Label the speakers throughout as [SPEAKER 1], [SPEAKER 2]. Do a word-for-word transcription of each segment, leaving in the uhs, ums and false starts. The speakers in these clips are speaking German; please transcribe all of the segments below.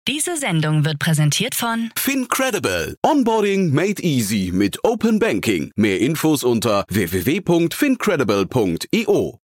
[SPEAKER 1] Diese Sendung wird präsentiert von
[SPEAKER 2] FinCredible. Onboarding made easy mit Open Banking. Mehr Infos unter w w w punkt fincredible punkt i o.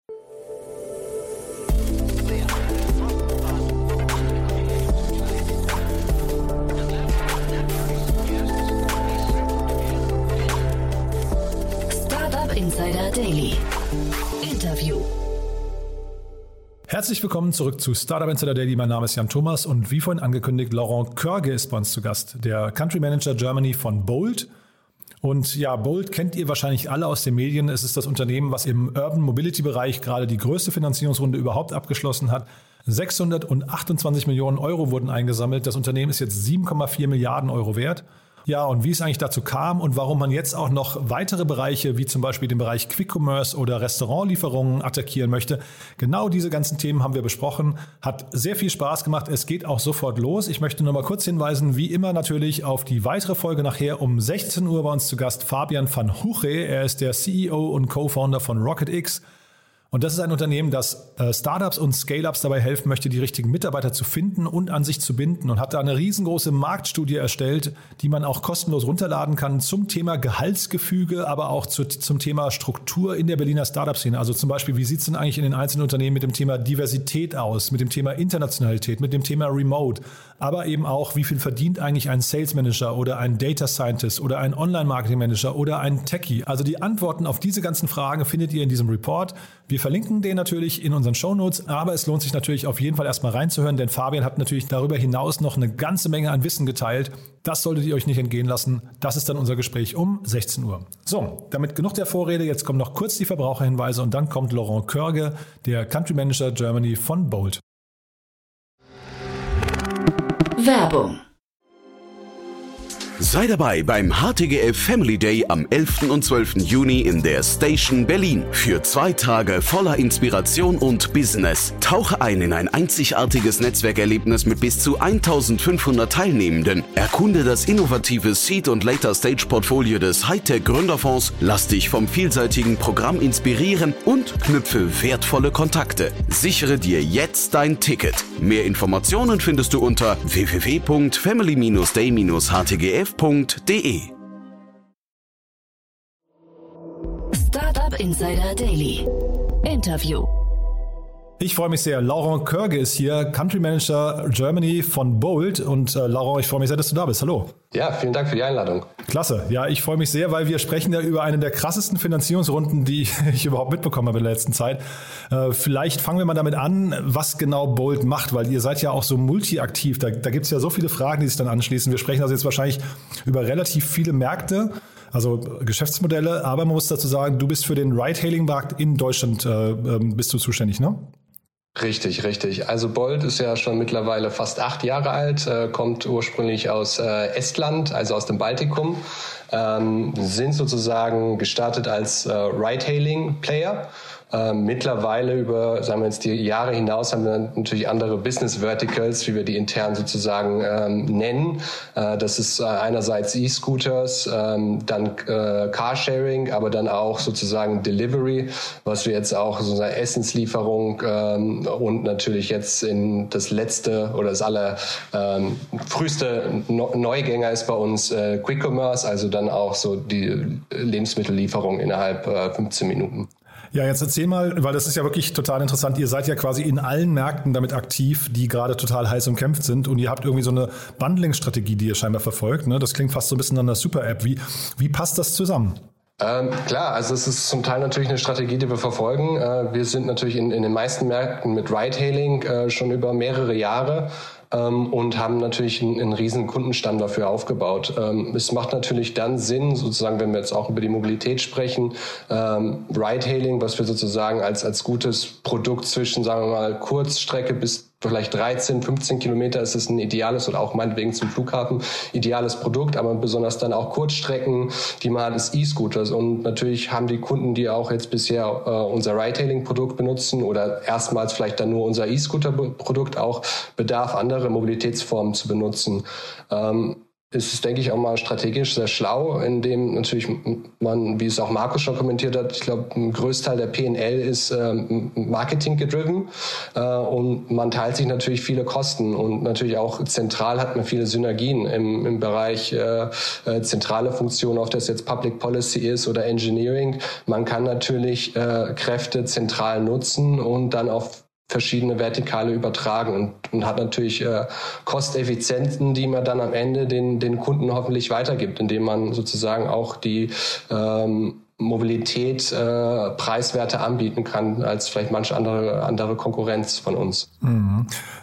[SPEAKER 1] Startup Insider Daily. Interview.
[SPEAKER 3] Herzlich willkommen zurück zu Startup Insider Daily. Mein Name ist Jan Thomas und wie vorhin angekündigt, Laurent Körge ist bei uns zu Gast, der Country Manager Germany von Bolt. Und ja, Bolt kennt ihr wahrscheinlich alle aus den Medien. Es ist das Unternehmen, was im Urban Mobility Bereich gerade die größte Finanzierungsrunde überhaupt abgeschlossen hat. sechshundertachtundzwanzig Millionen Euro wurden eingesammelt. Das Unternehmen ist jetzt sieben Komma vier Milliarden Euro wert. Ja, und wie es eigentlich dazu kam und warum man jetzt auch noch weitere Bereiche, wie zum Beispiel den Bereich Quick Commerce oder Restaurantlieferungen attackieren möchte. Genau diese ganzen Themen haben wir besprochen. Hat sehr viel Spaß gemacht. Es geht auch sofort los. Ich möchte nur mal kurz hinweisen, wie immer natürlich auf die weitere Folge nachher um sechzehn Uhr bei uns zu Gast Fabian van Huche. Er ist der C E O und Co-Founder von RocketX. Und das ist ein Unternehmen, das äh, Startups und Scale-Ups dabei helfen möchte, die richtigen Mitarbeiter zu finden und an sich zu binden und hat da eine riesengroße Marktstudie erstellt, die man auch kostenlos runterladen kann zum Thema Gehaltsgefüge, aber auch zu, zum Thema Struktur in der Berliner Startup-Szene. Also zum Beispiel, wie sieht es denn eigentlich in den einzelnen Unternehmen mit dem Thema Diversität aus, mit dem Thema Internationalität, mit dem Thema Remote, aber eben auch, wie viel verdient eigentlich ein Sales Manager oder ein Data Scientist oder ein Online-Marketing-Manager oder ein Techie. Also die Antworten auf diese ganzen Fragen findet ihr in diesem Report. Wir verlinken den natürlich in unseren Shownotes, aber es lohnt sich natürlich auf jeden Fall erstmal reinzuhören, denn Fabian hat natürlich darüber hinaus noch eine ganze Menge an Wissen geteilt. Das solltet ihr euch nicht entgehen lassen. Das ist dann unser Gespräch um sechzehn Uhr. So, damit genug der Vorrede, jetzt kommen noch kurz die Verbraucherhinweise und dann kommt Laurent Körge, der Country Manager Germany von Bolt.
[SPEAKER 1] Werbung.
[SPEAKER 2] Sei dabei beim H T G F Family Day am elften und zwölften Juni in der Station Berlin. Für zwei Tage voller Inspiration und Business. Tauche ein in ein einzigartiges Netzwerkerlebnis mit bis zu eintausendfünfhundert Teilnehmenden. Erkunde das innovative Seed- und Later-Stage-Portfolio des Hightech-Gründerfonds. Lass dich vom vielseitigen Programm inspirieren und knüpfe wertvolle Kontakte. Sichere dir jetzt dein Ticket. Mehr Informationen findest du unter w w w punkt family day dash h t g f punkt d e.
[SPEAKER 1] Startup Insider Daily. Interview.
[SPEAKER 3] Ich freue mich sehr. Laurent Körge ist hier, Country Manager Germany von Bolt. Und äh, Laurent, ich freue mich sehr, dass du da bist. Hallo.
[SPEAKER 4] Ja, vielen Dank für die Einladung.
[SPEAKER 3] Klasse. Ja, ich freue mich sehr, weil wir sprechen ja über eine der krassesten Finanzierungsrunden, die ich überhaupt mitbekommen habe in der letzten Zeit. Äh, vielleicht fangen wir mal damit an, was genau Bolt macht, weil ihr seid ja auch so multi-aktiv. Da, da gibt es ja so viele Fragen, die sich dann anschließen. Wir sprechen also jetzt wahrscheinlich über relativ viele Märkte, also Geschäftsmodelle. Aber man muss dazu sagen, du bist für den Ride-Hailing-Markt in Deutschland äh, bist du zuständig, ne?
[SPEAKER 4] Richtig, richtig. Also Bolt ist ja schon mittlerweile fast acht Jahre alt, äh, kommt ursprünglich aus äh, Estland, also aus dem Baltikum, ähm, sind sozusagen gestartet als äh, Ride-Hailing-Player. Ähm, mittlerweile über, sagen wir jetzt die Jahre hinaus, haben wir natürlich andere Business Verticals, wie wir die intern sozusagen ähm, nennen. Äh, das ist äh, einerseits E-Scooters, ähm, dann äh, Carsharing, aber dann auch sozusagen Delivery, was wir jetzt auch sozusagen Essenslieferung ähm, und natürlich jetzt in das letzte oder das aller ähm, früheste no- Neugänger ist bei uns äh, Quick Commerce, also dann auch so die Lebensmittellieferung innerhalb äh, fünfzehn Minuten.
[SPEAKER 3] Ja, jetzt erzähl mal, weil das ist ja wirklich total interessant. Ihr seid ja quasi in allen Märkten damit aktiv, die gerade total heiß umkämpft sind und ihr habt irgendwie so eine Bundling-Strategie, die ihr scheinbar verfolgt. Ne? Das klingt fast so ein bisschen an der Super-App. Wie, wie passt das zusammen?
[SPEAKER 4] Ähm, klar, also es ist zum Teil natürlich eine Strategie, die wir verfolgen. Äh, wir sind natürlich in, in den meisten Märkten mit Ride-Hailing äh, schon über mehrere Jahre. Ähm, und haben natürlich einen, einen riesen Kundenstamm dafür aufgebaut. Ähm, es macht natürlich dann Sinn, sozusagen, wenn wir jetzt auch über die Mobilität sprechen, ähm, Ride-Hailing, was wir sozusagen als als gutes Produkt zwischen, sagen wir mal, Kurzstrecke bis vielleicht dreizehn, fünfzehn Kilometer ist es ein ideales oder auch meinetwegen zum Flughafen ideales Produkt, aber besonders dann auch Kurzstrecken, die man hat, ist E-Scooters. Und natürlich haben die Kunden, die auch jetzt bisher äh, unser Ride-Hailing-Produkt benutzen oder erstmals vielleicht dann nur unser E-Scooter-Produkt auch Bedarf, andere Mobilitätsformen zu benutzen. Ähm, ist es, denke ich, auch mal strategisch sehr schlau, indem natürlich man, wie es auch Markus schon kommentiert hat, ich glaube, ein Großteil der P und L ist ähm, Marketing gedriven äh, und man teilt sich natürlich viele Kosten und natürlich auch zentral hat man viele Synergien im, im Bereich äh, äh, zentrale Funktionen, ob das jetzt Public Policy ist oder Engineering. Man kann natürlich äh, Kräfte zentral nutzen und dann auf verschiedene Vertikale übertragen und, und hat natürlich äh, Kosteffizienzen, die man dann am Ende den, den Kunden hoffentlich weitergibt, indem man sozusagen auch die ähm, Mobilität äh, preiswerter anbieten kann als vielleicht manche andere, andere Konkurrenz von uns.
[SPEAKER 3] Mhm.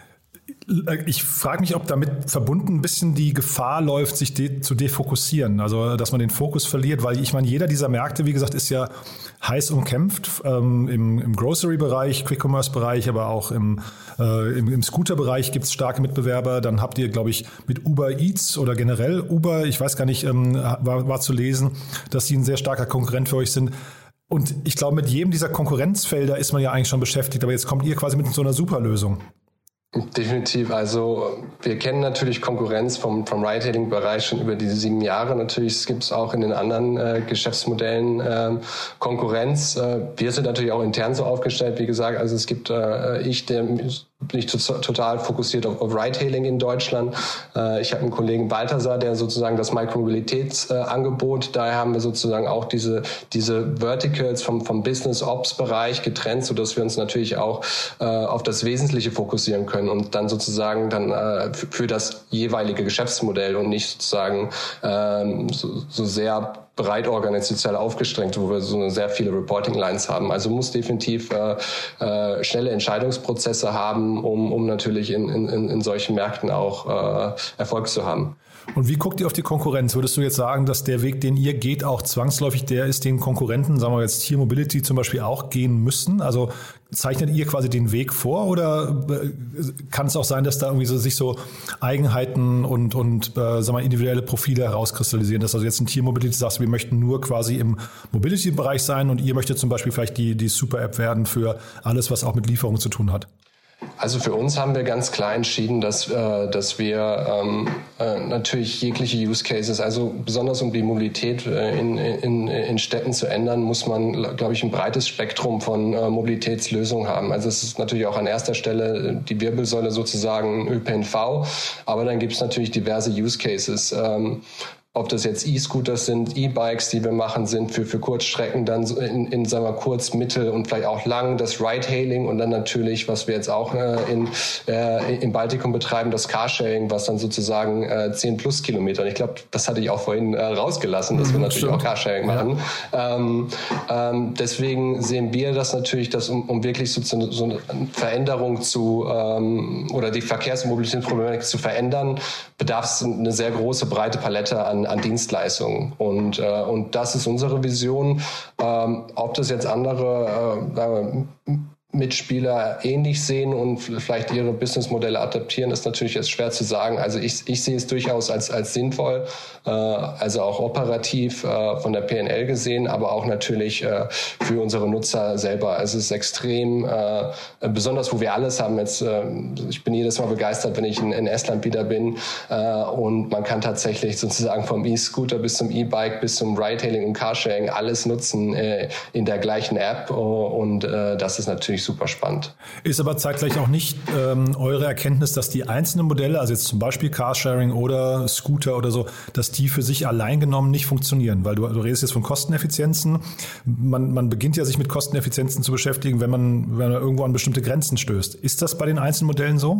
[SPEAKER 3] Ich frage mich, ob damit verbunden ein bisschen die Gefahr läuft, sich de- zu defokussieren, also dass man den Fokus verliert, weil ich meine, jeder dieser Märkte, wie gesagt, ist ja heiß umkämpft, ähm, im, im Grocery-Bereich, Quick-Commerce-Bereich, aber auch im, äh, im, im Scooter-Bereich gibt es starke Mitbewerber. Dann habt ihr, glaube ich, mit Uber Eats oder generell Uber, ich weiß gar nicht, ähm, war, war zu lesen, dass sie ein sehr starker Konkurrent für euch sind. Und ich glaube, mit jedem dieser Konkurrenzfelder ist man ja eigentlich schon beschäftigt, aber jetzt kommt ihr quasi mit so einer Superlösung.
[SPEAKER 4] Definitiv. Also wir kennen natürlich Konkurrenz vom, vom Ride-Hailing-Bereich schon über diese sieben Jahre. Natürlich gibt es auch in den anderen äh, Geschäftsmodellen äh, Konkurrenz. Äh, wir sind natürlich auch intern so aufgestellt, wie gesagt. Also es gibt äh, ich, der bin ich total fokussiert auf, auf Ride-Hailing in Deutschland. Äh, ich habe einen Kollegen Balthasar, der sozusagen das Micromobilitätsangebot, äh, daher haben wir sozusagen auch diese diese Verticals vom vom Business-Ops-Bereich getrennt, sodass wir uns natürlich auch äh, auf das Wesentliche fokussieren können und dann sozusagen dann äh, für, für das jeweilige Geschäftsmodell und nicht sozusagen ähm, so, so sehr breit organisational aufgestrengt, wo wir so sehr viele Reporting-Lines haben. Also muss definitiv äh, äh, schnelle Entscheidungsprozesse haben, um, um natürlich in, in, in solchen Märkten auch äh, Erfolg zu haben.
[SPEAKER 3] Und wie guckt ihr auf die Konkurrenz? Würdest du jetzt sagen, dass der Weg, den ihr geht, auch zwangsläufig der ist, den Konkurrenten, sagen wir jetzt Tier Mobility zum Beispiel, auch gehen müssen? Also zeichnet ihr quasi den Weg vor oder kann es auch sein, dass da irgendwie so, sich so Eigenheiten und, und äh, sagen wir, individuelle Profile herauskristallisieren? Dass also jetzt ein Tier Mobility sagt, wir möchten nur quasi im Mobility-Bereich sein und ihr möchtet zum Beispiel vielleicht die, die Super-App werden für alles, was auch mit Lieferung zu tun hat?
[SPEAKER 4] Also für uns haben wir ganz klar entschieden, dass, äh, dass wir ähm, äh, natürlich jegliche Use Cases, also besonders um die Mobilität äh, in, in, in Städten zu ändern, muss man, glaube ich, ein breites Spektrum von äh, Mobilitätslösungen haben. Also es ist natürlich auch an erster Stelle die Wirbelsäule sozusagen Ö P N V, aber dann gibt es natürlich diverse Use Cases. Ähm, Ob das jetzt E-Scooters sind, E-Bikes, die wir machen, sind für, für Kurzstrecken, dann in, in sagen wir, kurz, mittel und vielleicht auch lang das Ride-Hailing und dann natürlich, was wir jetzt auch äh, in, äh, im Baltikum betreiben, das Carsharing, was dann sozusagen äh, zehn plus Kilometer. Und ich glaube, das hatte ich auch vorhin äh, rausgelassen, dass wir natürlich Stimmt. auch Carsharing machen. Ja. Ähm, ähm, deswegen sehen wir das natürlich, dass um, um wirklich so, so eine Veränderung zu ähm, oder die Verkehrs- und Mobilitätsproblematik zu verändern, bedarf es eine sehr große, breite Palette an an Dienstleistungen. Und, äh, und das ist unsere Vision. Ähm, ob das jetzt andere äh, Mitspieler ähnlich sehen und vielleicht ihre Businessmodelle adaptieren, ist natürlich jetzt schwer zu sagen. Also ich, ich sehe es durchaus als, als sinnvoll, äh, also auch operativ äh, von der P und L gesehen, aber auch natürlich äh, für unsere Nutzer selber. Also es ist extrem, äh, besonders wo wir alles haben. Jetzt, äh, ich bin jedes Mal begeistert, wenn ich in, in Estland wieder bin äh, und man kann tatsächlich sozusagen vom E-Scooter bis zum E-Bike bis zum Ride-Hailing und Carsharing alles nutzen äh, in der gleichen App und äh, das ist natürlich super spannend.
[SPEAKER 3] Ist aber zeitgleich auch nicht ähm, eure Erkenntnis, dass die einzelnen Modelle, also jetzt zum Beispiel Carsharing oder Scooter oder so, dass die für sich allein genommen nicht funktionieren? Weil du, du redest jetzt von Kosteneffizienzen. Man, man beginnt ja sich mit Kosteneffizienzen zu beschäftigen, wenn man, wenn man irgendwo an bestimmte Grenzen stößt. Ist das bei den einzelnen Modellen so?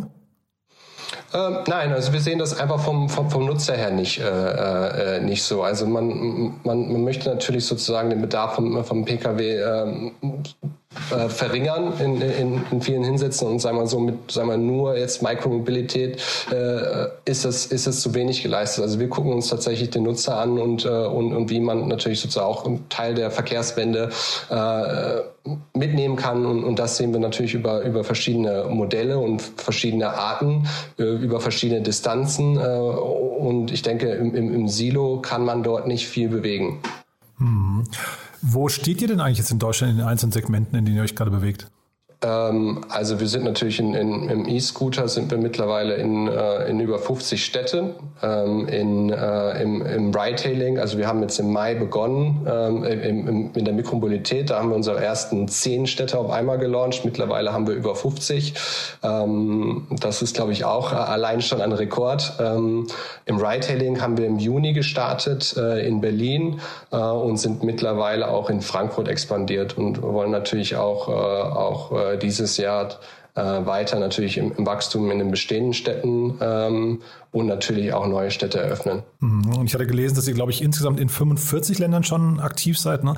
[SPEAKER 4] Ähm, nein, also wir sehen das einfach vom, vom, vom Nutzer her nicht, äh, äh, nicht so. Also man, man, man möchte natürlich sozusagen den Bedarf vom, vom P K W äh, äh, verringern in, in, in vielen Hinsätzen und sagen wir so mit, sagen wir nur jetzt Micromobilität äh, ist es ist es zu wenig geleistet. Also wir gucken uns tatsächlich den Nutzer an und äh, und, und wie man natürlich sozusagen auch einen Teil der Verkehrswende äh, mitnehmen kann und, und das sehen wir natürlich über über verschiedene Modelle und verschiedene Arten, äh, über verschiedene Distanzen äh, und ich denke im, im, im Silo kann man dort nicht viel bewegen.
[SPEAKER 3] Hm. Wo steht ihr denn eigentlich jetzt in Deutschland in den einzelnen Segmenten, in denen ihr euch gerade bewegt?
[SPEAKER 4] Also wir sind natürlich in, in, im E-Scooter sind wir mittlerweile in, in über fünfzig Städten. In, im, im Ride-Hailing, also wir haben jetzt im Mai begonnen im, im, in der Mikromobilität. Da haben wir unsere ersten zehn Städte auf einmal gelauncht. Mittlerweile haben wir über fünfzig. Das ist, glaube ich, auch allein schon ein Rekord. Im Ride-Hailing haben wir im Juni gestartet in Berlin und sind mittlerweile auch in Frankfurt expandiert und wollen natürlich auch, auch dieses Jahr äh, weiter natürlich im, im Wachstum in den bestehenden Städten ähm, und natürlich auch neue Städte eröffnen.
[SPEAKER 3] Und ich hatte gelesen, dass ihr, glaube ich, insgesamt in fünfundvierzig Ländern schon aktiv seid. Ne?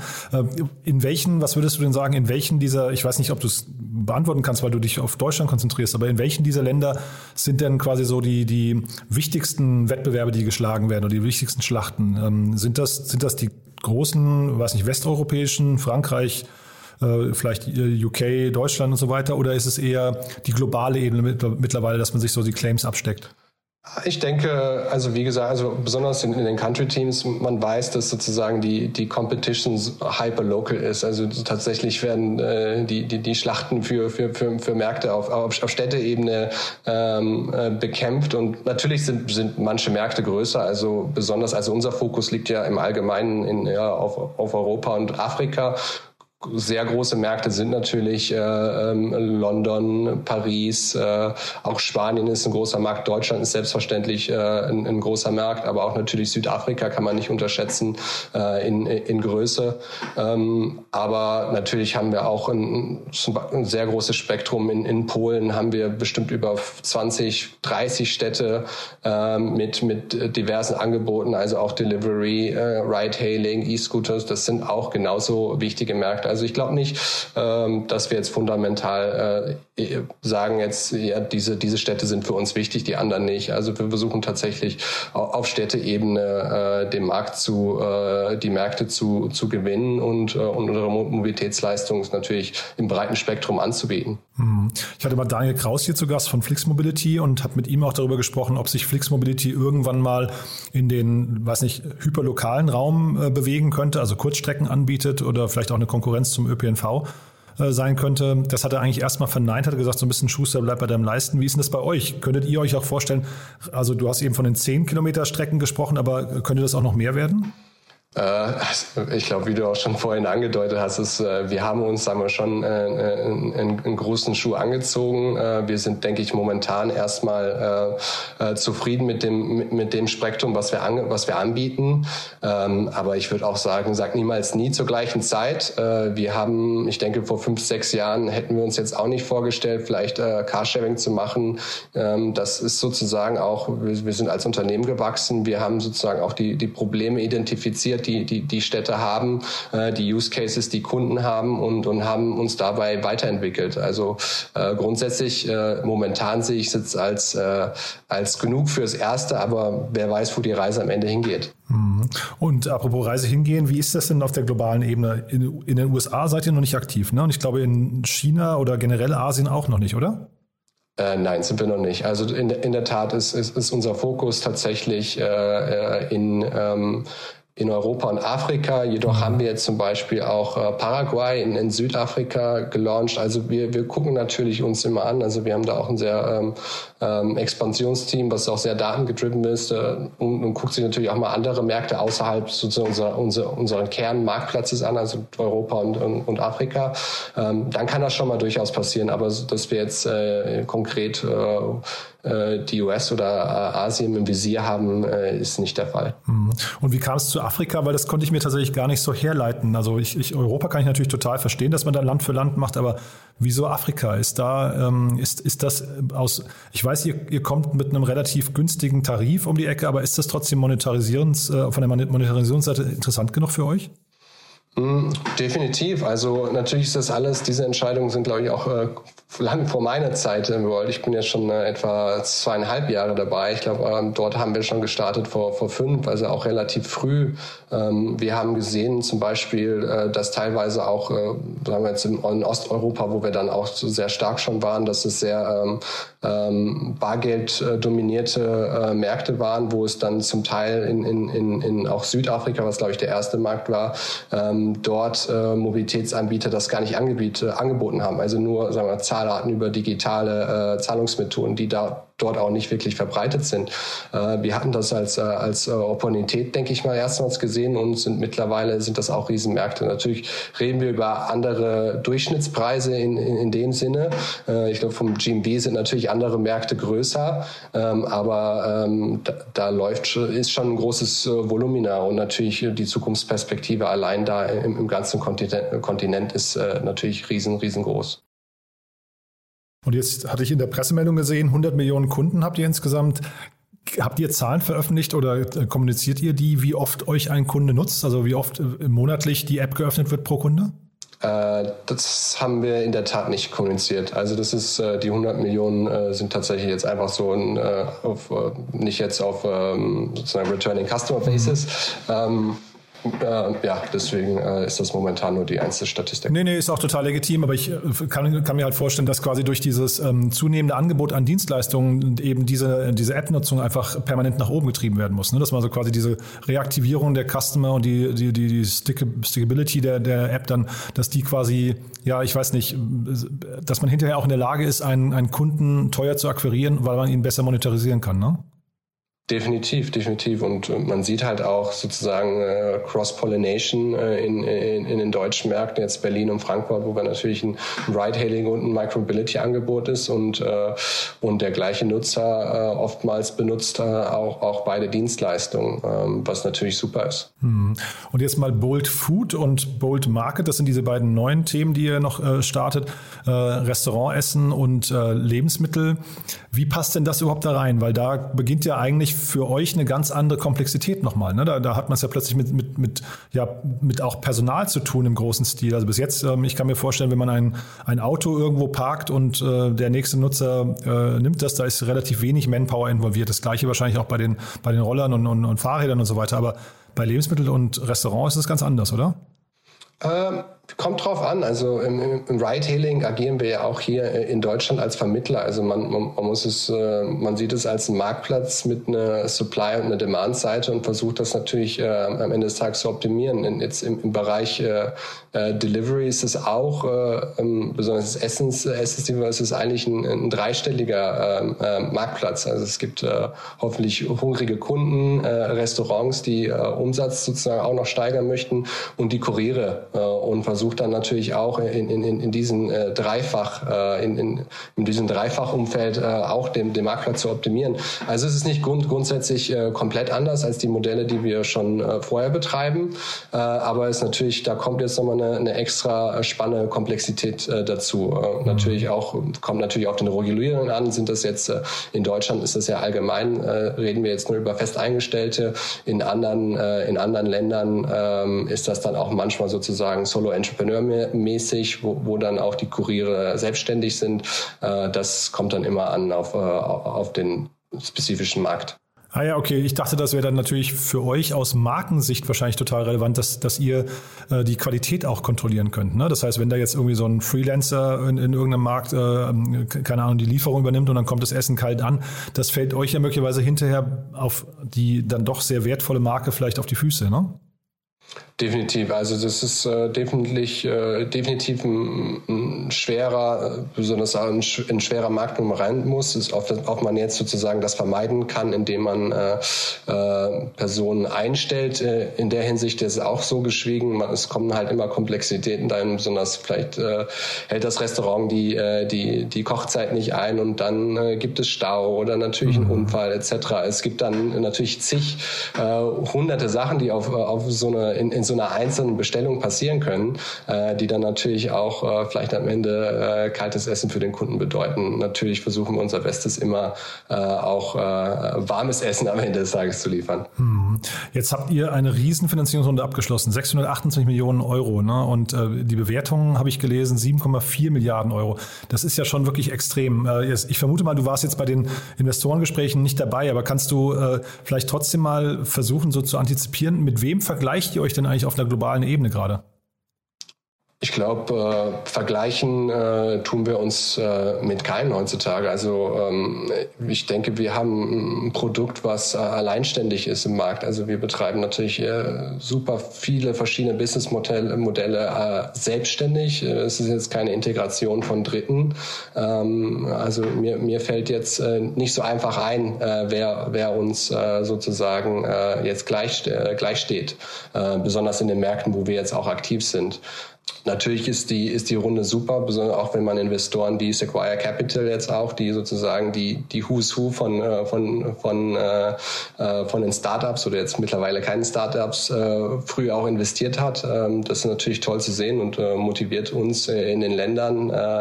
[SPEAKER 3] In welchen, was würdest du denn sagen, in welchen dieser, ich weiß nicht, ob du es beantworten kannst, weil du dich auf Deutschland konzentrierst, aber in welchen dieser Länder sind denn quasi so die, die wichtigsten Wettbewerbe, die geschlagen werden oder die wichtigsten Schlachten? Ähm, sind das, sind das die großen, weiß nicht, westeuropäischen, Frankreich, vielleicht U K, Deutschland und so weiter, oder ist es eher die globale Ebene mittlerweile, dass man sich so die Claims absteckt?
[SPEAKER 4] Ich denke, also wie gesagt, also besonders in, in den Country-Teams, man weiß, dass sozusagen die die Competition hyper-local ist. Also tatsächlich werden äh, die die die Schlachten für für für, für Märkte auf, auf, auf Städteebene ähm, äh, bekämpft und natürlich sind sind manche Märkte größer. Also besonders, also unser Fokus liegt ja im Allgemeinen in ja auf auf Europa und Afrika. Sehr große Märkte sind natürlich äh, ähm, London, Paris, äh, auch Spanien ist ein großer Markt, Deutschland ist selbstverständlich äh, ein, ein großer Markt, aber auch natürlich Südafrika kann man nicht unterschätzen äh, in, in Größe. Ähm, aber natürlich haben wir auch ein, ein sehr großes Spektrum. In, in Polen haben wir bestimmt über zwanzig, dreißig Städte äh, mit, mit diversen Angeboten, also auch Delivery, äh, Ride-Hailing, E-Scooters, das sind auch genauso wichtige Märkte. Also ich glaube nicht, ähm, dass wir jetzt fundamental äh, sagen, jetzt ja, diese diese Städte sind für uns wichtig, die anderen nicht. Also wir versuchen tatsächlich auf Städteebene äh, den Markt zu, äh, die Märkte zu zu gewinnen und, äh, und unsere Mobilitätsleistung ist natürlich im breiten Spektrum anzubieten.
[SPEAKER 3] Ich hatte mal Daniel Kraus hier zu Gast von Flix Mobility und habe mit ihm auch darüber gesprochen, ob sich Flix Mobility irgendwann mal in den, weiß nicht, hyperlokalen Raum äh, bewegen könnte, also Kurzstrecken anbietet oder vielleicht auch eine Konkurrenz zum Ö P N V äh, sein könnte. Das hat er eigentlich erstmal verneint, hat er gesagt, so ein bisschen Schuster bleibt bei deinem Leisten. Wie ist denn das bei euch? Könntet ihr euch auch vorstellen, also du hast eben von den zehn Kilometer Strecken gesprochen, aber könnte das auch noch mehr werden?
[SPEAKER 4] Ich glaube, wie du auch schon vorhin angedeutet hast, ist, wir haben uns, sagen wir schon, einen, einen, einen großen Schuh angezogen. Wir sind, denke ich, momentan erstmal äh, zufrieden mit dem mit dem Spektrum, was wir an, was wir anbieten. Ähm, aber ich würde auch sagen, sag niemals nie zur gleichen Zeit. Äh, wir haben, ich denke, vor fünf, sechs Jahren hätten wir uns jetzt auch nicht vorgestellt, vielleicht äh, Carsharing zu machen. Ähm, das ist sozusagen auch, wir, wir sind als Unternehmen gewachsen. Wir haben sozusagen auch die die Probleme identifiziert, die die die Städte haben, äh, die Use Cases, die Kunden haben und und haben uns dabei weiterentwickelt. Also äh, grundsätzlich äh, momentan sehe ich es jetzt als äh, als genug fürs Erste, aber wer weiß, wo die Reise am Ende hingeht.
[SPEAKER 3] Und apropos Reise hingehen, wie ist das denn auf der globalen Ebene? In, in den U S A seid ihr noch nicht aktiv, ne? Und ich glaube in China oder generell Asien auch noch nicht, oder?
[SPEAKER 4] Äh, nein, sind wir noch nicht. Also in, in der Tat ist, ist, ist unser Fokus tatsächlich äh, in ähm, in Europa und Afrika. Jedoch haben wir jetzt zum Beispiel auch äh, Paraguay in, in Südafrika gelauncht. Also wir, wir gucken natürlich uns immer an. Also wir haben da auch ein sehr ähm, ähm, Expansionsteam, was auch sehr datengetrieben ist äh, und, und guckt sich natürlich auch mal andere Märkte außerhalb sozusagen unserer, unserer, unseren Kernmarktplatzes an, also Europa und, und, und Afrika. Ähm, dann kann das schon mal durchaus passieren. Aber dass wir jetzt äh, konkret äh, die U S oder Asien im Visier haben, äh, ist nicht der Fall.
[SPEAKER 3] Und wie kam es zu Afrika? Weil das konnte ich mir tatsächlich gar nicht so herleiten. Also ich, ich, Europa kann ich natürlich total verstehen, dass man da Land für Land macht, aber wieso Afrika? Ist da, ähm, ist, ist das aus, ich weiß, ihr, ihr kommt mit einem relativ günstigen Tarif um die Ecke, aber ist das trotzdem monetarisierens, äh, von der Monetarisierungsseite interessant genug für euch?
[SPEAKER 4] Definitiv. Also natürlich ist das alles, diese Entscheidungen sind, glaube ich, auch äh, lang vor meiner Zeit im World. Ich bin jetzt schon äh, etwa zweieinhalb Jahre dabei. Ich glaube, ähm, dort haben wir schon gestartet vor vor fünf, also auch relativ früh. Ähm, wir haben gesehen zum Beispiel, äh, dass teilweise auch, äh, sagen wir jetzt in Osteuropa, wo wir dann auch so sehr stark schon waren, dass es sehr ähm, ähm, Bargeld äh, dominierte äh, Märkte waren, wo es dann zum Teil in, in, in, in auch Südafrika, was glaube ich der erste Markt war, ähm, dort äh, Mobilitätsanbieter das gar nicht angebiet, äh, angeboten haben. Also nur, sagen wir, Zahlarten über digitale äh, Zahlungsmethoden, die da dort auch nicht wirklich verbreitet sind. Äh, wir hatten das als, äh, als äh, Opportunität, denke ich mal, erstmals gesehen und sind mittlerweile sind das auch Riesenmärkte. Natürlich reden wir über andere Durchschnittspreise in, in, in dem Sinne. Äh, ich glaube, vom G M V sind natürlich andere Märkte größer, ähm, aber ähm, da, da läuft ist schon ein großes äh, Volumina und natürlich die Zukunftsperspektive allein da im, im ganzen Kontinent, Kontinent ist äh, natürlich riesen, riesengroß.
[SPEAKER 3] Und jetzt hatte ich in der Pressemeldung gesehen, hundert Millionen Kunden habt ihr insgesamt. Habt ihr Zahlen veröffentlicht oder kommuniziert ihr die, wie oft euch ein Kunde nutzt? Also wie oft monatlich die App geöffnet wird pro Kunde?
[SPEAKER 4] Äh, das haben wir in der Tat nicht kommuniziert. Also das ist, äh, die hundert Millionen äh, sind tatsächlich jetzt einfach so ein, äh, auf, äh, nicht jetzt auf ähm, sozusagen Returning Customer Basis. Mhm. Ähm, Äh, ja, deswegen äh, ist das momentan nur die einzige Statistik.
[SPEAKER 3] Nee, nee, ist auch total legitim, aber ich kann, kann mir halt vorstellen, dass quasi durch dieses ähm, zunehmende Angebot an Dienstleistungen eben diese, diese App-Nutzung einfach permanent nach oben getrieben werden muss. Ne? Dass man so quasi diese Reaktivierung der Customer und die, die, die, die Stick- Stickability der, der App dann, dass die quasi, ja, ich weiß nicht, dass man hinterher auch in der Lage ist, einen, einen Kunden teuer zu akquirieren, weil man ihn besser monetarisieren kann, ne?
[SPEAKER 4] Definitiv, definitiv. Und man sieht halt auch sozusagen äh, Cross-Pollination äh, in, in, in den deutschen Märkten, jetzt Berlin und Frankfurt, wo wir natürlich ein Ride-Hailing und ein Micromobility-Angebot ist und, äh, und der gleiche Nutzer äh, oftmals benutzt äh, auch, auch beide Dienstleistungen, äh, was natürlich super ist.
[SPEAKER 3] Hm. Und jetzt mal Bolt Food und Bolt Market, das sind diese beiden neuen Themen, die ihr noch äh, startet, äh, Restaurantessen und äh, Lebensmittel. Wie passt denn das überhaupt da rein? Weil da beginnt ja eigentlich für euch eine ganz andere Komplexität nochmal. Ne? Da, da hat man es ja plötzlich mit, mit, mit, ja, mit auch Personal zu tun im großen Stil. Also bis jetzt, ähm, ich kann mir vorstellen, wenn man ein, ein Auto irgendwo parkt und äh, der nächste Nutzer äh, nimmt das, da ist relativ wenig Manpower involviert. Das Gleiche wahrscheinlich auch bei den, bei den Rollern und, und, und Fahrrädern und so weiter. Aber bei Lebensmitteln und Restaurants ist es ganz anders, oder?
[SPEAKER 4] Ähm, kommt drauf an. Also im, im Ride-Hailing agieren wir ja auch hier in Deutschland als Vermittler. Also man, man, man muss es, man sieht es als einen Marktplatz mit einer Supply- und einer Demand-Seite und versucht das natürlich äh, am Ende des Tages zu optimieren. Und jetzt im, im Bereich äh, Delivery ist es auch, äh, besonders des Essens, Essens ist es eigentlich ein, ein dreistelliger äh, Marktplatz. Also es gibt äh, hoffentlich hungrige Kunden, äh, Restaurants, die äh, Umsatz sozusagen auch noch steigern möchten und die Kuriere äh, und versucht dann natürlich auch in, in, in diesen äh, Dreifach, äh, in, in, in diesem Dreifachumfeld äh, auch den, den Marktplatz zu optimieren. Also es ist nicht grund, grundsätzlich äh, komplett anders als die Modelle, die wir schon äh, vorher betreiben, äh, aber es ist natürlich, da kommt jetzt nochmal eine, eine extra spannende Komplexität äh, dazu. Äh, mhm. Natürlich auch, kommt natürlich auf den Regulierungen an, sind das jetzt, äh, in Deutschland ist das ja allgemein, äh, reden wir jetzt nur über Festeingestellte, in anderen, äh, in anderen Ländern äh, ist das dann auch manchmal sozusagen Solo-Entrepreneur-mäßig, wo, wo dann auch die Kuriere selbstständig sind. Äh, das kommt dann immer an auf, äh, auf den spezifischen Markt.
[SPEAKER 3] Ah ja, okay. Ich dachte, das wäre dann natürlich für euch aus Markensicht wahrscheinlich total relevant, dass, dass ihr äh, die Qualität auch kontrollieren könnt. Ne? Das heißt, wenn da jetzt irgendwie so ein Freelancer in, in irgendeinem Markt, äh, keine Ahnung, die Lieferung übernimmt und dann kommt das Essen kalt an, das fällt euch ja möglicherweise hinterher auf die dann doch sehr wertvolle Marke vielleicht auf die Füße, ne?
[SPEAKER 4] Definitiv, also das ist äh, definitiv, äh, definitiv ein, ein schwerer, besonders ein, ein schwerer Markt, wo man rein muss, ist oft, ob man jetzt sozusagen das vermeiden kann, indem man äh, äh, Personen einstellt. Äh, in der Hinsicht ist es auch so geschwiegen, man, es kommen halt immer Komplexitäten rein, besonders vielleicht äh, hält das Restaurant die, äh, die, die Kochzeit nicht ein und dann äh, gibt es Stau oder natürlich einen Unfall et cetera. Es gibt dann natürlich zig, äh, hunderte Sachen, die auf, auf so eine, in, in so einer einzelnen Bestellung passieren können, äh, die dann natürlich auch äh, vielleicht am Ende äh, kaltes Essen für den Kunden bedeuten. Natürlich versuchen wir unser Bestes immer äh, auch äh, warmes Essen am Ende des Tages zu liefern.
[SPEAKER 3] Hm. Jetzt habt ihr eine riesen Finanzierungsrunde abgeschlossen, sechshundertachtundzwanzig Millionen Euro, ne? Und äh, die Bewertungen, habe ich gelesen, sieben Komma vier Milliarden Euro. Das ist ja schon wirklich extrem. Äh, ich vermute mal, du warst jetzt bei den Investorengesprächen nicht dabei, aber kannst du äh, vielleicht trotzdem mal versuchen, so zu antizipieren, mit wem vergleicht ihr euch denn eigentlich auf einer globalen Ebene gerade?
[SPEAKER 4] Ich glaube, äh, vergleichen äh, tun wir uns äh, mit keinem heutzutage. Also ähm, ich denke, wir haben ein Produkt, was äh, alleinständig ist im Markt. Also wir betreiben natürlich äh, super viele verschiedene Businessmodelle Modelle, äh, selbstständig. Es ist jetzt keine Integration von Dritten. Ähm, also mir, mir fällt jetzt äh, nicht so einfach ein, äh, wer, wer uns äh, sozusagen äh, jetzt gleich, äh, gleich steht. Äh, besonders in den Märkten, wo wir jetzt auch aktiv sind. Natürlich ist die, ist die Runde super, besonders auch wenn man Investoren wie Sequoia Capital jetzt auch, die sozusagen die, die Who's Who von, von, von, äh, von den Startups oder jetzt mittlerweile keinen Startups äh, früh auch investiert hat. Ähm, das ist natürlich toll zu sehen und äh, motiviert uns äh, in den Ländern äh,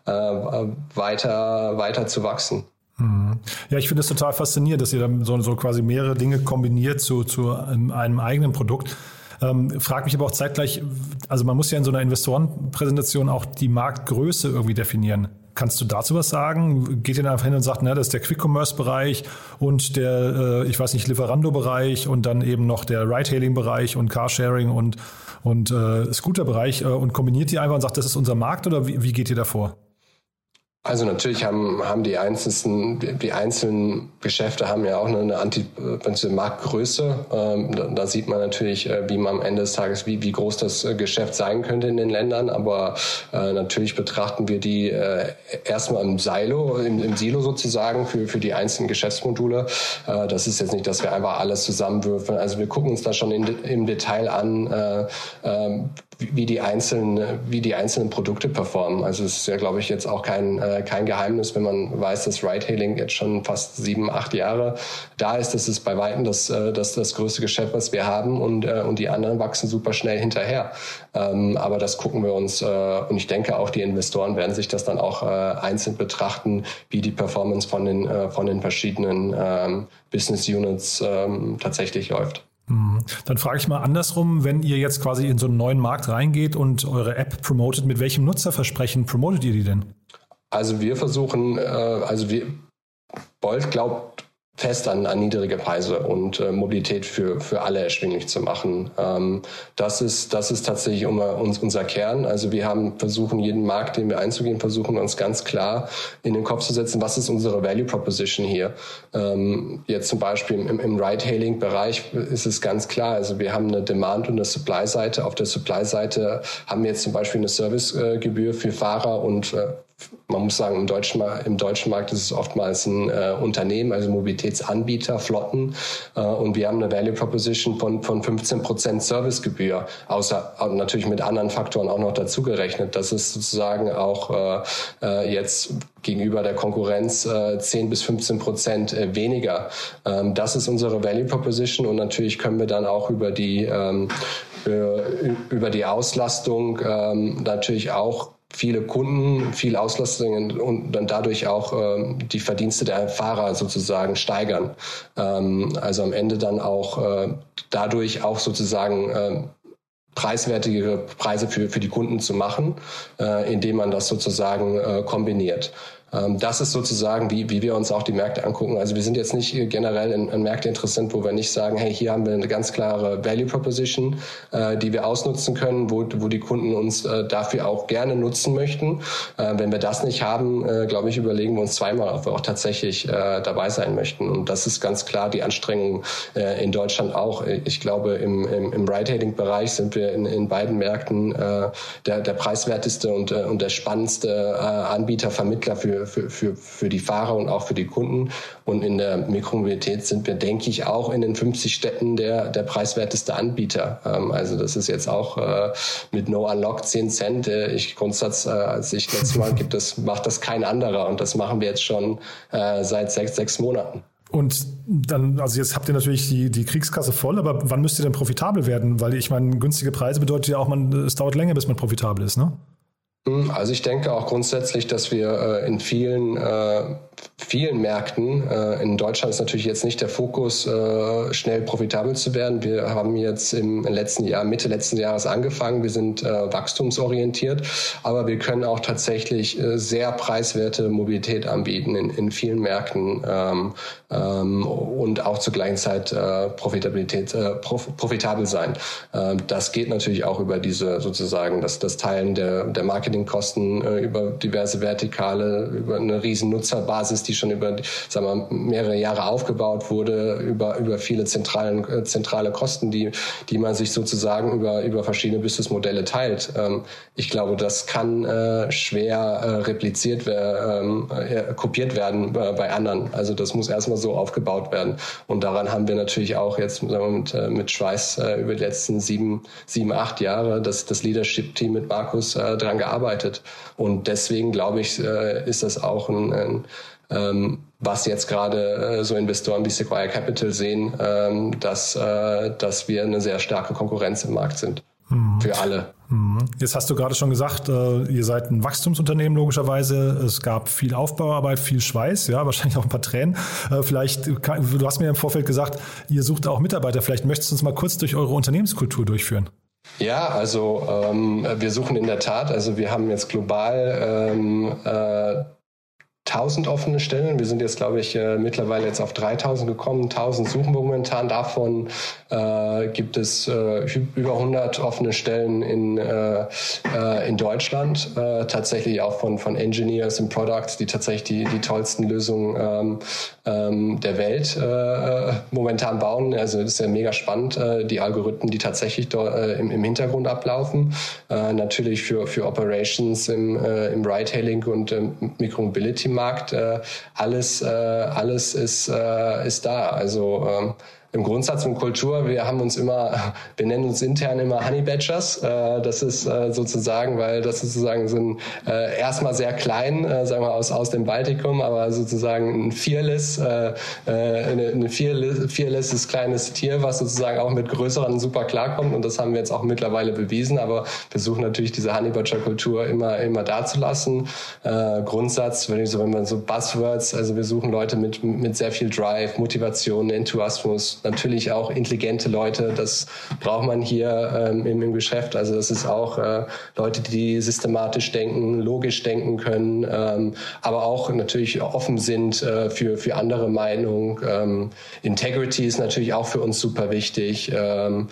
[SPEAKER 4] äh, weiter, weiter zu wachsen.
[SPEAKER 3] Ja, ich finde es total faszinierend, dass ihr dann so, so quasi mehrere Dinge kombiniert zu, zu einem eigenen Produkt. Ähm, frag mich aber auch zeitgleich, also man muss ja in so einer Investorenpräsentation auch die Marktgröße irgendwie definieren. Kannst du dazu was sagen? Geht ihr dann einfach hin und sagt, na, das ist der Quick-Commerce-Bereich und der, äh, ich weiß nicht, Lieferando-Bereich und dann eben noch der Ride-Hailing-Bereich und Carsharing und, und äh, Scooter-Bereich äh, und kombiniert die einfach und sagt, das ist unser Markt oder wie, wie geht ihr davor?
[SPEAKER 4] Also natürlich haben, haben die einzelnen, die einzelnen Geschäfte haben ja auch eine, eine Marktgröße. Ähm, da, da sieht man natürlich, äh, wie man am Ende des Tages, wie, wie groß das äh, Geschäft sein könnte in den Ländern. Aber äh, natürlich betrachten wir die äh, erstmal im Silo, im, im Silo sozusagen für, für die einzelnen Geschäftsmodule. Äh, das ist jetzt nicht, dass wir einfach alles zusammenwürfeln. Also wir gucken uns da schon in, im Detail an, äh, äh, wie die einzelnen, wie die einzelnen Produkte performen. Also es ist ja, glaube ich, jetzt auch kein, äh, kein Geheimnis, wenn man weiß, dass Ride-Hailing jetzt schon fast sieben, acht Jahre da ist. Das ist bei weitem das, äh, das, das größte Geschäft, was wir haben und, äh, und die anderen wachsen super schnell hinterher. Ähm, aber das gucken wir uns äh, und ich denke auch die Investoren werden sich das dann auch äh, einzeln betrachten, wie die Performance von den, äh, von den verschiedenen ähm, Business Units ähm, tatsächlich läuft.
[SPEAKER 3] Dann frage ich mal andersrum, wenn ihr jetzt quasi in so einen neuen Markt reingeht und eure App promotet, mit welchem Nutzerversprechen promotet ihr die denn?
[SPEAKER 4] Also wir versuchen, äh, also wir, Bolt glaubt fest an, an niedrige Preise und äh, Mobilität für, für alle erschwinglich zu machen. Ähm, das ist, das ist tatsächlich immer uns, unser Kern. Also wir haben versuchen, jeden Markt, den wir einzugehen, versuchen uns ganz klar in den Kopf zu setzen, was ist unsere Value Proposition hier? Ähm, jetzt zum Beispiel im, im Ride-Hailing-Bereich ist es ganz klar. Also wir haben eine Demand- und eine Supply-Seite. Auf der Supply-Seite haben wir jetzt zum Beispiel eine Servicegebühr für Fahrer und äh, man muss sagen, im deutschen, im deutschen Markt ist es oftmals ein äh, Unternehmen, also Mobilitätsanbieter, Flotten. Äh, und wir haben eine Value Proposition von, von fünfzehn Prozent Servicegebühr, außer natürlich mit anderen Faktoren auch noch dazu gerechnet. Das ist sozusagen auch äh, jetzt gegenüber der Konkurrenz äh, zehn bis fünfzehn Prozent äh, weniger. Ähm, das ist unsere Value Proposition und natürlich können wir dann auch über die, ähm, über die Auslastung ähm, natürlich auch viele Kunden, viel Auslastung und dann dadurch auch ähm, die Verdienste der Fahrer sozusagen steigern. Ähm, also am Ende dann auch äh, dadurch auch sozusagen äh, preiswertige Preise für, für die Kunden zu machen, äh, indem man das sozusagen äh, kombiniert. Das ist sozusagen, wie, wie wir uns auch die Märkte angucken. Also wir sind jetzt nicht generell in, in Märkte interessant, wo wir nicht sagen, hey, hier haben wir eine ganz klare Value Proposition, äh, die wir ausnutzen können, wo, wo die Kunden uns äh, dafür auch gerne nutzen möchten. Äh, wenn wir das nicht haben, äh, glaube ich, überlegen wir uns zweimal, ob wir auch tatsächlich äh, dabei sein möchten. Und das ist ganz klar die Anstrengung äh, in Deutschland auch. Ich glaube, im, im, im Ride-Hailing-Bereich sind wir in, in beiden Märkten äh, der, der preiswerteste und, äh, und der spannendste äh, Anbieter, Vermittler für Für, für, für die Fahrer und auch für die Kunden. Und in der Mikromobilität sind wir, denke ich, auch in den fünfzig Städten der, der preiswerteste Anbieter. Ähm, also das ist jetzt auch äh, mit No Unlock zehn Cent. Äh, ich Grundsatz, äh, als ich letztes Mal gibt, das macht das kein anderer. Und das machen wir jetzt schon äh, seit sechs, sechs Monaten.
[SPEAKER 3] Und dann, also jetzt habt ihr natürlich die, die Kriegskasse voll, aber wann müsst ihr denn profitabel werden? Weil ich meine, günstige Preise bedeutet ja auch, man, es dauert länger, bis man profitabel ist, ne?
[SPEAKER 4] Also ich denke auch grundsätzlich, dass wir äh, in vielen, äh, vielen Märkten. Äh, in Deutschland ist natürlich jetzt nicht der Fokus, äh, schnell profitabel zu werden. Wir haben jetzt im letzten Jahr, Mitte letzten Jahres angefangen. Wir sind äh, wachstumsorientiert, aber wir können auch tatsächlich äh, sehr preiswerte Mobilität anbieten in, in vielen Märkten ähm, ähm, und auch zur gleichen Zeit äh, Profitabilität, äh, prof, profitabel sein. Äh, das geht natürlich auch über diese sozusagen das, das Teilen der, der Marketingkosten äh, über diverse Vertikale, über eine riesen Nutzerbasis, die schon über, sagen wir, mehrere Jahre aufgebaut wurde, über, über viele zentralen, äh, zentrale Kosten, die, die man sich sozusagen über, über verschiedene Businessmodelle teilt. Ähm, ich glaube, das kann äh, schwer äh, repliziert werden, äh, kopiert werden äh, bei anderen. Also das muss erstmal so aufgebaut werden. Und daran haben wir natürlich auch jetzt sagen wir, mit, äh, mit Schweiß äh, über die letzten sieben, sieben, acht Jahre das, das Leadership-Team mit Markus äh, dran gearbeitet. Und deswegen glaube ich, äh, ist das auch ein, ein ähm, was jetzt gerade äh, so Investoren wie Sequoia Capital sehen, ähm, dass, äh, dass wir eine sehr starke Konkurrenz im Markt sind. Mhm. Für alle.
[SPEAKER 3] Jetzt hast du gerade schon gesagt, äh, ihr seid ein Wachstumsunternehmen logischerweise. Es gab viel Aufbauarbeit, viel Schweiß, ja, wahrscheinlich auch ein paar Tränen. Äh, vielleicht, kann, du hast mir im Vorfeld gesagt, ihr sucht auch Mitarbeiter. Vielleicht möchtest du uns mal kurz durch eure Unternehmenskultur durchführen.
[SPEAKER 4] Ja, also ähm, wir suchen in der Tat, also wir haben jetzt global ähm, äh, tausend offene Stellen. Wir sind jetzt, glaube ich, äh, mittlerweile jetzt auf dreitausend gekommen. tausend suchen wir momentan. Davon äh, gibt es äh, über hundert offene Stellen in, äh, äh, in Deutschland. Äh, tatsächlich auch von, von Engineers und Products, die tatsächlich die, die tollsten Lösungen ähm, ähm, der Welt äh, momentan bauen. Also das ist ja mega spannend, äh, die Algorithmen, die tatsächlich dort, äh, im, im Hintergrund ablaufen. Äh, natürlich für, für Operations im, äh, im Ride-Hailing und im Micromobility Markt, äh, alles, äh, alles ist, äh, ist da. Also ähm, im Grundsatz und Kultur, wir haben uns immer, wir nennen uns intern immer Honey Badgers. Äh, das ist äh, sozusagen, weil das ist sozusagen so ein äh, erstmal sehr klein, äh, sagen wir aus aus dem Baltikum, aber sozusagen ein fearless, äh, eine, eine fearless, fearlesses kleines Tier, was sozusagen auch mit größeren super klarkommt. Und das haben wir jetzt auch mittlerweile bewiesen. Aber wir versuchen natürlich diese Honey Badger Kultur immer immer da zu lassen. Äh, Grundsatz, wenn ich so, wenn man so Buzzwords, also wir suchen Leute mit mit sehr viel Drive, Motivation, Enthusiasmus. Natürlich auch intelligente Leute, das braucht man hier ähm, im, im Geschäft. Also das ist auch äh, Leute, die systematisch denken, logisch denken können, ähm, aber auch natürlich offen sind äh, für, für andere Meinungen. Ähm, Integrity ist natürlich auch für uns super wichtig. Ähm,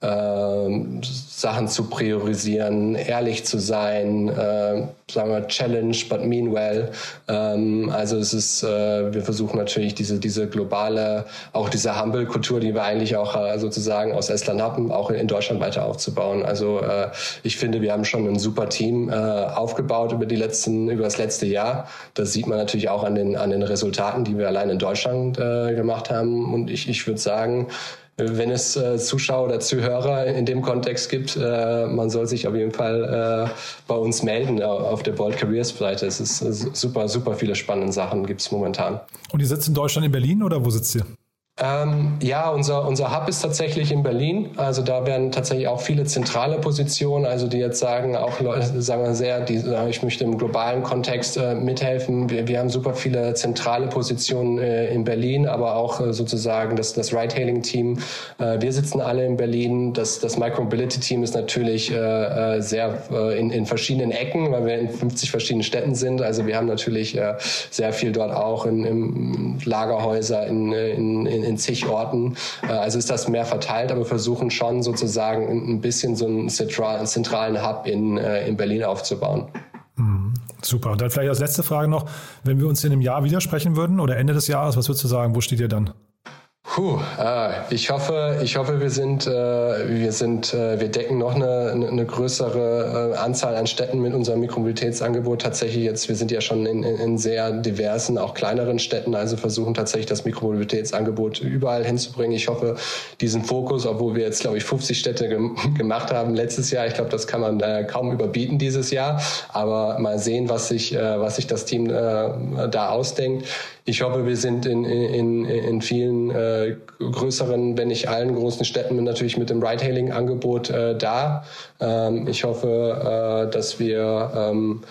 [SPEAKER 4] Ähm, Sachen zu priorisieren, ehrlich zu sein, äh, sagen wir Challenge, but mean well. Ähm, also es ist, äh, wir versuchen natürlich diese diese globale, auch diese Humble-Kultur, die wir eigentlich auch äh, sozusagen aus Estland haben, auch in, in Deutschland weiter aufzubauen. Also äh, ich finde, wir haben schon ein super Team äh, aufgebaut über die letzten, über das letzte Jahr. Das sieht man natürlich auch an den an den Resultaten, die wir allein in Deutschland äh, gemacht haben. Und ich ich würde sagen, wenn es äh, Zuschauer oder Zuhörer in dem Kontext gibt, äh, man soll sich auf jeden Fall äh, bei uns melden auf der Bold Careers Seite. Es ist äh, super, super viele spannende Sachen gibt es momentan.
[SPEAKER 3] Und ihr sitzt in Deutschland in Berlin oder wo sitzt ihr?
[SPEAKER 4] Ähm, ja, unser unser Hub ist tatsächlich in Berlin. Also da werden tatsächlich auch viele zentrale Positionen, also die jetzt sagen, auch Leute, sagen wir sehr, die sagen, ich möchte im globalen Kontext äh, mithelfen. Wir, wir haben super viele zentrale Positionen äh, in Berlin, aber auch äh, sozusagen das das Ride-Hailing-Team. Äh, wir sitzen alle in Berlin. Das das Micromobility-Team ist natürlich äh, sehr äh, in in verschiedenen Ecken, weil wir in fünfzig verschiedenen Städten sind. Also wir haben natürlich äh, sehr viel dort auch in, in Lagerhäuser, in in, in in zig Orten. Also ist das mehr verteilt, aber versuchen schon sozusagen ein bisschen so einen zentralen Hub in, in Berlin aufzubauen.
[SPEAKER 3] Mhm. Super. Und dann vielleicht als letzte Frage noch, wenn wir uns in einem Jahr widersprechen würden oder Ende des Jahres, was würdest du sagen, wo steht ihr dann?
[SPEAKER 4] Puh, äh, ich hoffe, ich hoffe, wir sind, äh, wir sind, äh, wir decken noch eine, eine größere äh, Anzahl an Städten mit unserem Mikromobilitätsangebot. Tatsächlich jetzt, wir sind ja schon in, in sehr diversen, auch kleineren Städten, also versuchen tatsächlich das Mikromobilitätsangebot überall hinzubringen. Ich hoffe, diesen Fokus, obwohl wir jetzt, glaube ich, fünfzig Städte gem- gemacht haben letztes Jahr, ich glaube, das kann man äh, kaum überbieten dieses Jahr. Aber mal sehen, was sich, äh, was sich das Team äh, da ausdenkt. Ich hoffe, wir sind in, in, in vielen äh, größeren, wenn nicht allen großen Städten mit, natürlich mit dem Ride-Hailing-Angebot äh, da. Ähm, ich hoffe, äh, dass wir ähm,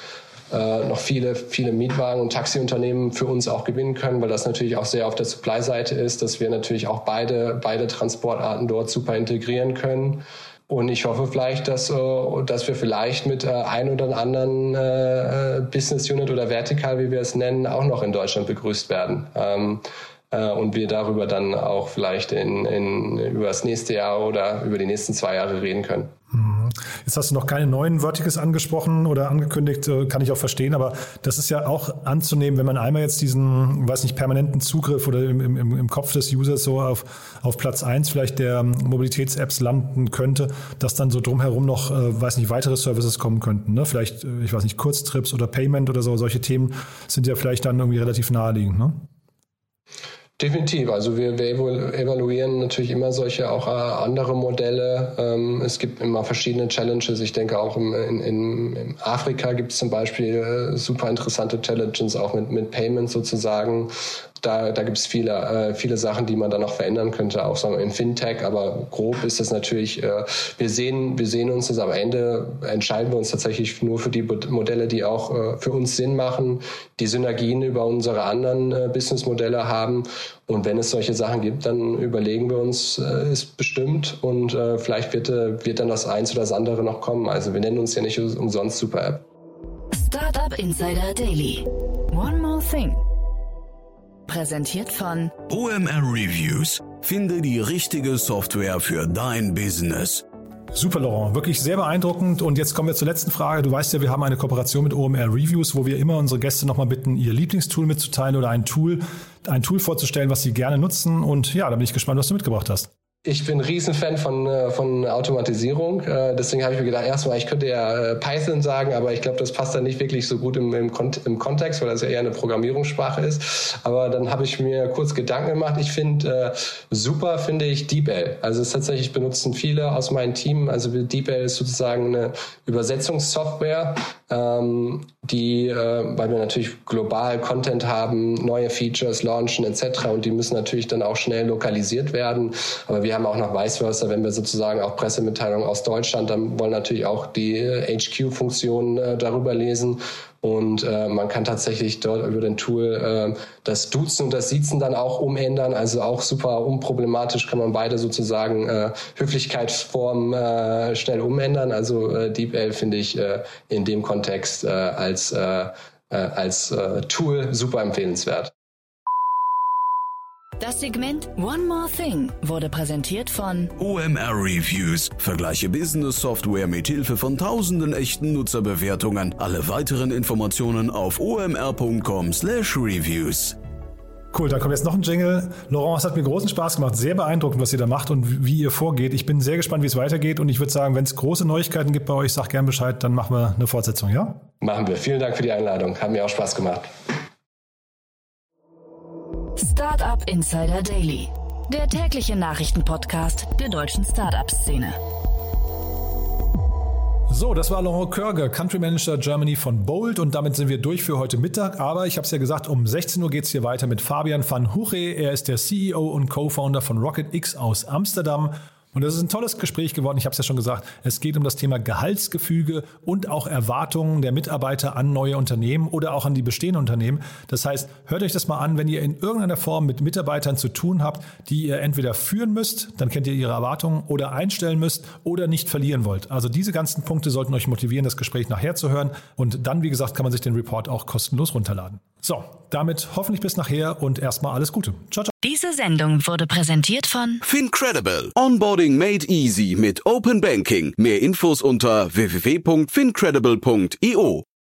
[SPEAKER 4] äh, noch viele, viele Mietwagen- und Taxiunternehmen für uns auch gewinnen können, weil das natürlich auch sehr auf der Supply-Seite ist, dass wir natürlich auch beide, beide Transportarten dort super integrieren können. Und ich hoffe vielleicht, dass, dass wir vielleicht mit ein oder anderen äh, Business Unit oder Vertikal, wie wir es nennen, auch noch in Deutschland begrüßt werden. Ähm, äh, und wir darüber dann auch vielleicht in, in, über das nächste Jahr oder über die nächsten zwei Jahre reden können.
[SPEAKER 3] Jetzt hast du noch keine neuen Verticals angesprochen oder angekündigt, kann ich auch verstehen, aber das ist ja auch anzunehmen, wenn man einmal jetzt diesen, weiß nicht, permanenten Zugriff oder im, im, im Kopf des Users so auf, auf Platz eins vielleicht der Mobilitäts-Apps landen könnte, dass dann so drumherum noch, weiß nicht, weitere Services kommen könnten, ne? Vielleicht, ich weiß nicht, Kurztrips oder Payment oder so, solche Themen sind ja vielleicht dann irgendwie relativ naheliegend, ne?
[SPEAKER 4] Definitiv. Also wir, wir evaluieren natürlich immer solche auch äh, andere Modelle. Ähm, es gibt immer verschiedene Challenges. Ich denke auch im, in, in, in Afrika gibt es zum Beispiel äh, super interessante Challenges, auch mit, mit Payments sozusagen. Da, da gibt es viele, äh, viele Sachen, die man dann noch verändern könnte, auch sagen wir im Fintech. Aber grob ist es natürlich, äh, wir sehen, wir sehen uns das am Ende, entscheiden wir uns tatsächlich nur für die Modelle, die auch äh, für uns Sinn machen, die Synergien über unsere anderen äh, Businessmodelle haben. Und wenn es solche Sachen gibt, dann überlegen wir uns äh, es bestimmt und äh, vielleicht wird, äh, wird dann das eins oder das andere noch kommen. Also wir nennen uns ja nicht umsonst Super App.
[SPEAKER 1] Startup Insider Daily. One more thing. Präsentiert von
[SPEAKER 2] O M R Reviews. Finde die richtige Software für dein Business.
[SPEAKER 3] Super, Laurent. Wirklich sehr beeindruckend. Und jetzt kommen wir zur letzten Frage. Du weißt ja, wir haben eine Kooperation mit O M R Reviews, wo wir immer unsere Gäste nochmal bitten, ihr Lieblingstool mitzuteilen oder ein Tool, ein Tool vorzustellen, was sie gerne nutzen. Und ja, da bin ich gespannt, was du mitgebracht hast.
[SPEAKER 4] Ich bin ein Riesenfan von, von Automatisierung. Deswegen habe ich mir gedacht, erstmal, ich könnte ja Python sagen, aber ich glaube, das passt dann nicht wirklich so gut im, im, im Kontext, weil das ja eher eine Programmierungssprache ist. Aber dann habe ich mir kurz Gedanken gemacht. Ich finde, super finde ich DeepL. Also es tatsächlich benutzen viele aus meinem Team. Also DeepL ist sozusagen eine Übersetzungssoftware, die, weil wir natürlich global Content haben, neue Features launchen et cetera. Und die müssen natürlich dann auch schnell lokalisiert werden. Aber wir haben auch noch vice versa, wenn wir sozusagen auch Pressemitteilungen aus Deutschland, dann wollen natürlich auch die H Q-Funktionen äh, darüber lesen. Und äh, man kann tatsächlich dort über den Tool äh, das Duzen und das Siezen dann auch umändern. Also auch super unproblematisch kann man beide sozusagen äh, Höflichkeitsformen äh, schnell umändern. Also äh, DeepL finde ich äh, in dem Kontext äh, als, äh, äh, als äh, Tool super empfehlenswert.
[SPEAKER 1] Das Segment One More Thing wurde präsentiert von
[SPEAKER 2] O M R Reviews. Vergleiche Business-Software mit Hilfe von tausenden echten Nutzerbewertungen. Alle weiteren Informationen auf o m r punkt com slash reviews.
[SPEAKER 3] Cool, dann kommt jetzt noch ein Jingle. Laurent, es hat mir großen Spaß gemacht. Sehr beeindruckend, was ihr da macht und wie ihr vorgeht. Ich bin sehr gespannt, wie es weitergeht. Und ich würde sagen, wenn es große Neuigkeiten gibt bei euch, sag gern Bescheid, dann machen wir eine Fortsetzung, ja?
[SPEAKER 4] Machen wir. Vielen Dank für die Einladung. Hat mir auch Spaß gemacht.
[SPEAKER 1] Startup Insider Daily, der tägliche Nachrichtenpodcast der deutschen Startup-Szene.
[SPEAKER 3] So, das war Laurent Körge, Country Manager Germany von Bolt und damit sind wir durch für heute Mittag. Aber ich habe es ja gesagt, um sechzehn Uhr geht es hier weiter mit Fabian van Huche. Er ist der C E O und Co-Founder von RocketX aus Amsterdam. Und das ist ein tolles Gespräch geworden. Ich habe es ja schon gesagt, es geht um das Thema Gehaltsgefüge und auch Erwartungen der Mitarbeiter an neue Unternehmen oder auch an die bestehenden Unternehmen. Das heißt, hört euch das mal an, wenn ihr in irgendeiner Form mit Mitarbeitern zu tun habt, die ihr entweder führen müsst, dann kennt ihr ihre Erwartungen, oder einstellen müsst oder nicht verlieren wollt. Also diese ganzen Punkte sollten euch motivieren, das Gespräch nachher zu hören. Und dann, wie gesagt, kann man sich den Report auch kostenlos runterladen. So, damit hoffentlich bis nachher und erstmal alles Gute. Ciao, ciao.
[SPEAKER 1] Diese Sendung wurde präsentiert von
[SPEAKER 2] Fincredible. Onboarding made easy mit Open Banking. Mehr Infos unter w w w punkt fincredible punkt i o.